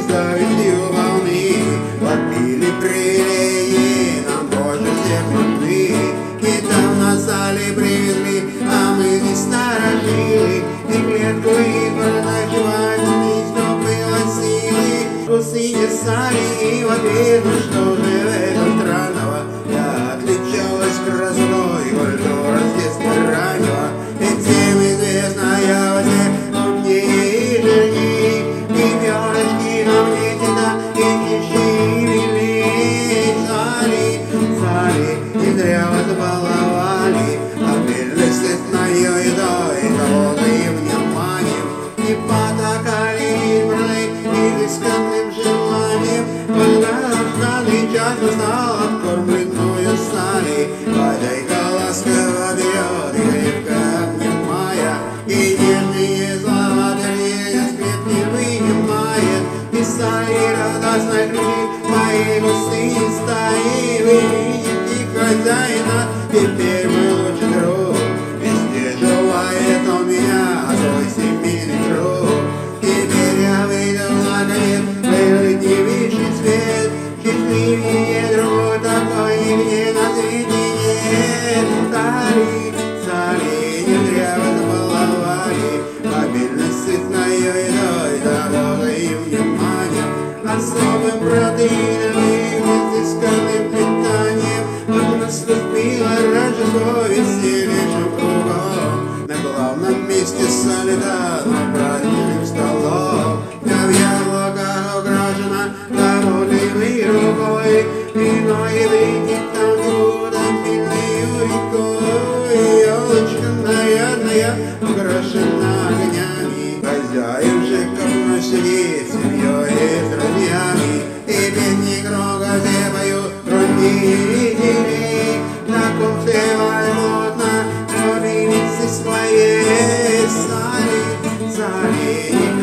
завистью волны. Подпили крылья, нам больше всех нужны. И там на зале привезли, а мы здесь сторожили. И клетку избрали ночевать, здесь кто было силы. Вкусы не сали, и в ответ, ну что же в этом странного? Я отличалась красотой, культура с детства раннего. Ведь всем известно, я во всех умнее и жирнее. И пёрышки на мне всегда и щемили. Сали, не зря вас баловали. Обильно сытною едой, холодным вниманием. Не потакали избранной изысканным желанием. Полноградный час настал, откормленную сали. Хозяйка ласково берет и крепко обнимая, и нежные слова дарения с клетки вынимает. И сали радостно кричит моей густые стаи. Вы видите хозяина, теперь мой лучший друг. Везде желает он меня, свой семейный круг. Теперь я выйду наконец в этот девичий свет. Счастливее другой такой нигде на свете нет. Сали, не зря вас баловали. Обильно сытною едой, заботой и вниманием. Особым протеином и изысканным питанием. Вот наступило Рождество, веселейшим кругом. На главном месте солидарно праздничным столом. Я в яблоках украшена заботливой рукой. Вино и брики там будут обильною рекой. Елочка нарядная украшена огнями. Хозяин же как сидит с семьей и с друзьями. И песни громко все поют родители. Накупцевая плотно, любимицы своей. Сали,